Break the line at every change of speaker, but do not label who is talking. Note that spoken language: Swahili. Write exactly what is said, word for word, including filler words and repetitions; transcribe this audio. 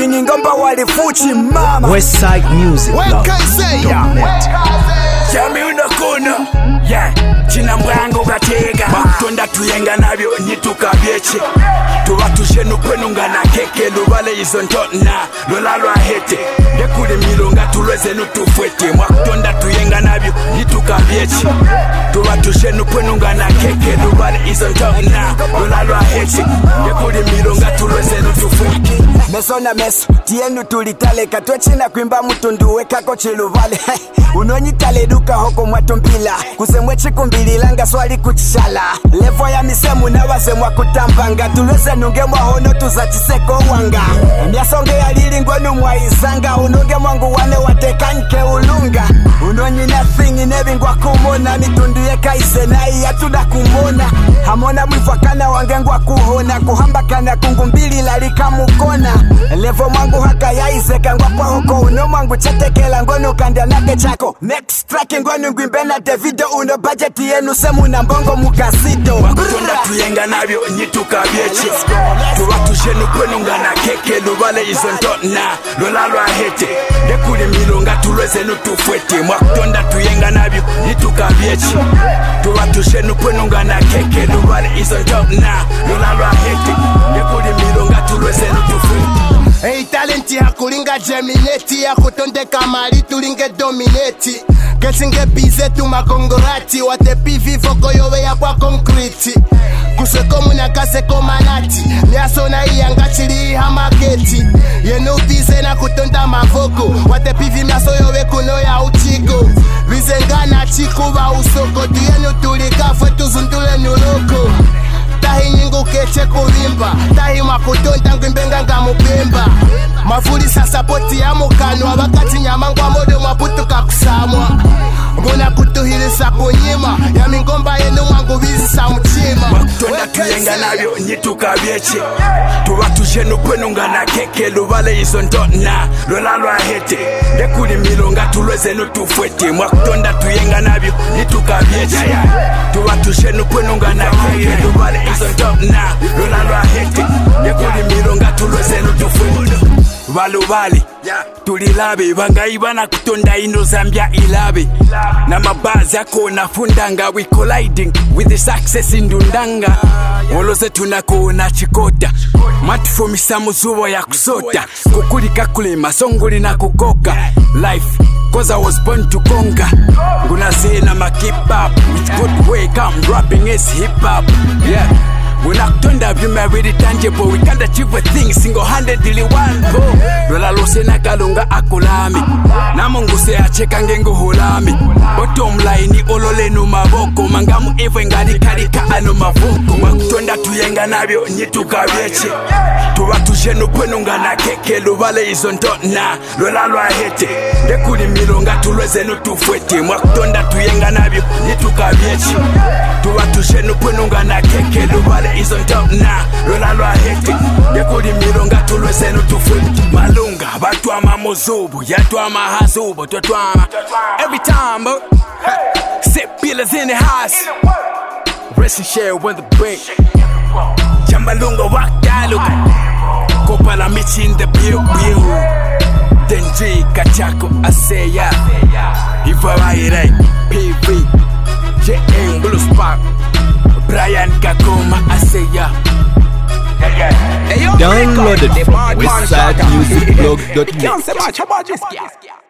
King Ngomba walifuchi mama
Westside Music Love dot net.
Yami unakona yeah china mwango gatega bakutonda tuyenga nabyo nyituka byeche tuba tushenu kwenunga na keke lubale izo ntona lolalwa hete ndekuli milonga tulweze nutufwete mwakutonda tuyenga nabyo nyituka byeche tuba tushenu kwenunga na keke lubale izo ntona lolalwa hete ndekuli milonga tulweze nutufwete meso na meso tienu tulitale katwe china kwimba mutundu wekako chiluvale unonyitale duka hoko mwatumbila kusemwe chikumbililanga swali kuchishala levo ya misemu na wasemwa kutambanga tulweze nunge mwahono tuzachiseko wanga myasonge ya lilingwe numwaizanga ununge mwangu wane watekanke ulunga unonyi nothing nebingwa kumona mitundu yekaise na iya tuda kumona hamona mwifakana wange ngwa kuhona kuhambakana kungumbili lalika mukona levo mwangu haka yaizeka ngwa kwa hoko uno mwangu chatekela ngono kanda nake chako next track ngono ngwimbe na Davido uno budget yenu semu na mbongo mukasito wakutonda tuyenga nabyo nyituka byeche tuba tushenu kwenunga na keke lubale izo ntona lolalwa hete ndekuli milonga tulweze nutufwete mwakutonda tuyenga nabyo nyituka byeche tuba tushenu kwenunga na keke lubale izo ntona lolalwa hete ndekuli milonga tulweze nutufwete.
Hey talenti ya kulinga gemineti ya kutondeka mali tulinge domineti kesinge bize tumakongorati wate pivi foko yowe ya kwa konkriti kuseko muna kaseko manati miasona iyanga chili hamaketi yenu bize na kutonda mavoko wate pivi miaso yowe kuno ya uchiko vizengana chikuba usoko tuyenu tulikafwe tuzundule nuloko tahi nyingu keche kuvimba tahi makutonda ngwimbenga nga mupemba mafuli sasa poti ya mukano wakati nyamangwa modo mwaputuka kusamwa mbona kutuhilisa kunyima ya mingomba yenu mwangu bizisa mchima
wakutonda tuyenga nabyo nyituka byeche tuba tushenu kwenunga na keke lubale izo ntona lolalwa hete ndekuli milonga tulweze nutufwete mwakutonda tuyenga nabyo nyituka byeche tuba tushenu kwenunga na keke lubale izo ntona lolalwa hete ndekuli milonga tulweze nutufwete balubali tulilabe bangaibana kutonda ino Zambia ilabe na mabazi yako nafundanga we colliding with the success indundanga olose tunakona chikota matufumisa muzubo ya kusota kukulika kulima songoli na kukoka life cause I was born to conquer nguna zena ma keep up it's good way come rapping is hip hop yeah. When I turned up, you married it tangible. We can't achieve a thing single-handedly one go. Lola lose na kalunga akulami namungu se acheka ngengo hulami bottom line olole no maboko mangamu evo ngari karika ano mavoko makutonda tuyenga nabyo nyituka byeche tuba tushenu kwenunga na keke lubale izo ntona lola lwa hete ndekuli milonga tulweze nutufwete makutonda tuyenga nabyo nyituka byeche tuba tushenu kwenunga na keke lubale izo ntona lolalwa hete ndekuli milonga tulweze nutufwete malunga batwama muzubu yatwama hazubu twatwama every time but sit pillars in the house rest and share when the break Jambalunga wakaluka kopala michi in the bill bill Denji kachako aseya Ifawaire P V J M Blue Spark Brian Kakoma aseya.
Downloaded from westside music blog dot net.